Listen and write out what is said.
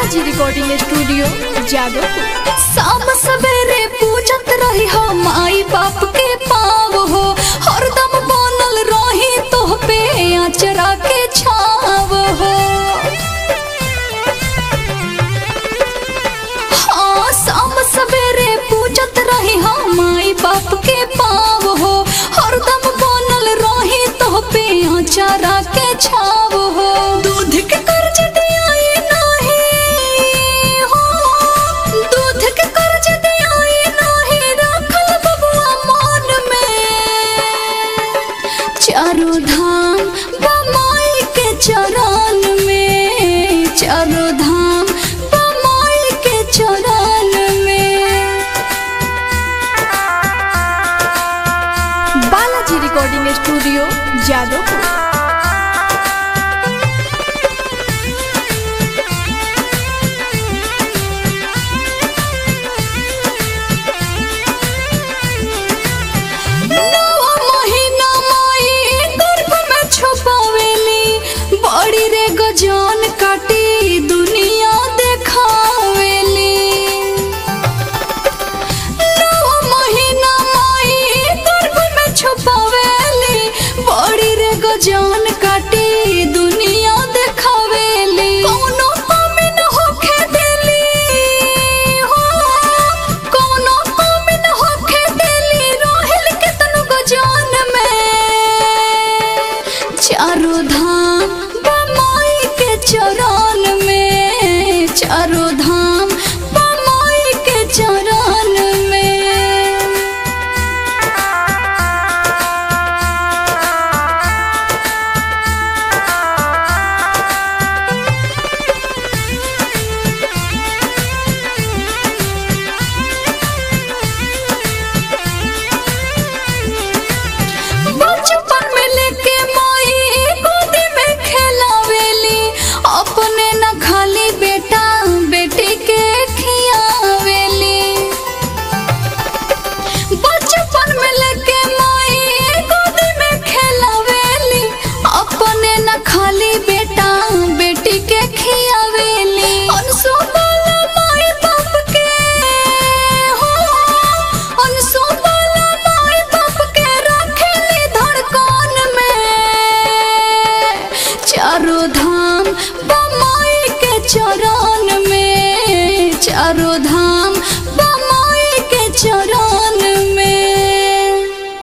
Balaji recording studio Jadavpur. शाम सवेरे पूजत रही हो माई बाप के पाव हो, हरदम बनल रही तो पे आचरा के छाव हो। हाँ शाम सवेरे पूजत रही हो माई बाप के पाव हो, हरदम बनल रही तो पे आचरा के छाव हो। दूध के कर्ज दियाई नहीं हो, दूध के कर्ज दियाई नहीं, रखल बबुआ मन में। चारों धाम बमाई के चरण में, चारों धाम बमाई के चरण में। Balaji recording studio Jadavpur. बड़ी रे गजान काटी दुनिया देखावेली, 9 महीना माई गर्भ में छुपावेली। बड़ी रे गजान काटी दुनिया देखावेली, कौनो कमी न होखे देली हो, कौनो कमी न होखे देली, रोहिल केतनो गजान में। चारों धाम बमाई के चरण में, चारों धाम बमाई के चरण में। बचपन में लेके माई गोदी में खेलावेली, अपने न खाली बेटा बेटी के खियावेली। बचपन में लेके माई गोदी में खेलावेली, अपने न खाली बेटा बेटी के खियावेली। अनसु बोला माई बाप के हो, अनसु बोला माई बाप के रखेली धड़कन में। चारों धाम बमाई के चरण में, चारों धाम